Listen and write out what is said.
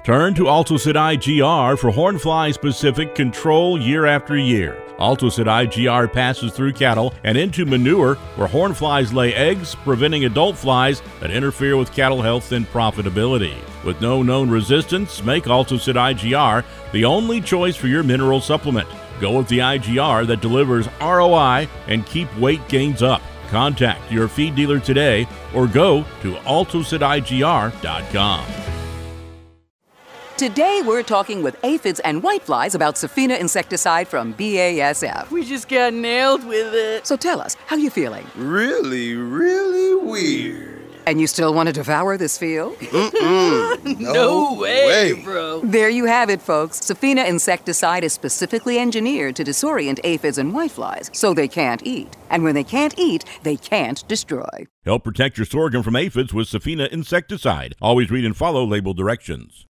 Turn to Altosid IGR for hornfly-specific control year after year. Altosid IGR passes through cattle and into manure where hornflies lay eggs, preventing adult flies that interfere with cattle health and profitability. With no known resistance, make Altosid IGR the only choice for your mineral supplement. Go with the IGR that delivers ROI and keep weight gains up. Contact your feed dealer today or go to AltosidIGR.com. Today, we're talking with aphids and whiteflies about Safina insecticide from BASF. We just got nailed with it. So tell us, how you feeling? Really, really weird. And you still want to devour this field? No way, bro. There you have it, folks. Safina insecticide is specifically engineered to disorient aphids and whiteflies, so they can't eat. And when they can't eat, they can't destroy. Help protect your sorghum from aphids with Safina insecticide. Always read and follow label directions.